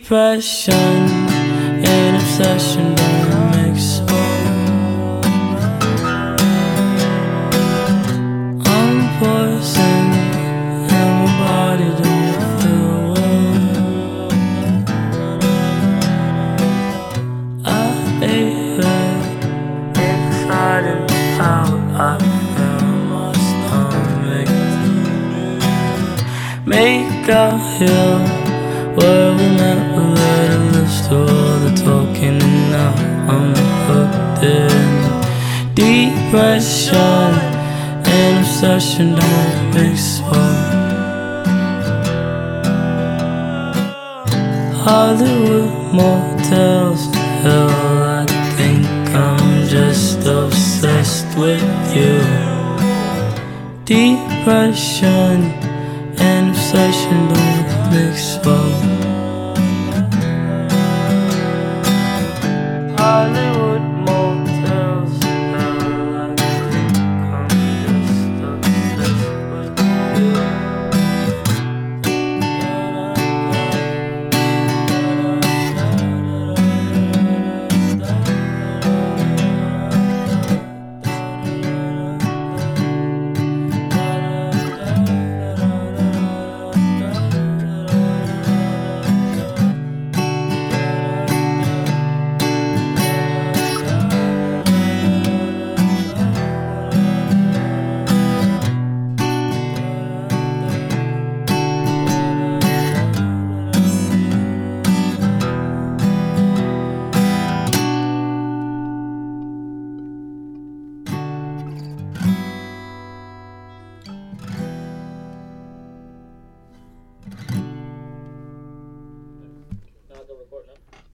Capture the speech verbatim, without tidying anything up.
Depression and obsession don't mix well. I'm poison and my body don't feel well. I ate it inside and out. I feel my stomach. Make out here where we met, we made a list of all the talking, and now I'm hooked in. Depression and obsession don't mix well. Hollywood motels, hell, I think I'm just obsessed with you. Depression and obsession don't mix well. Hollywood motels, hell, I think I'm just obsessed with you. Now go record now.